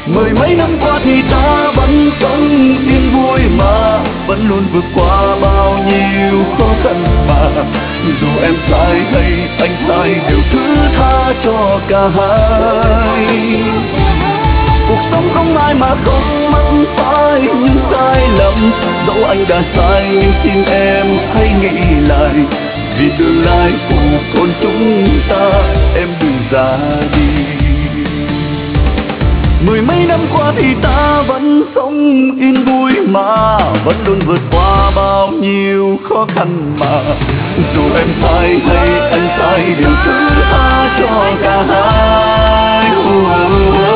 Mười mấy năm qua thì ta vẫn sống yên vui mà, vẫn luôn vượt qua bao nhiêu khó khăn mà. Dù em sai hay anh sai đều thứ tha cho cả hai. Cuộc sống không ai mà không mắc phải những sai lầm. Dẫu anh đã sai nhưng xin em hãy nghĩ lại, vì tương lai cùng con chúng ta em đừng ra đi. Mười mấy năm qua thì ta vẫn sống yên vui mà, vẫn luôn vượt qua bao nhiêu khó khăn mà. Dù em sai hay anh sai đều thứ tha cho cả hai.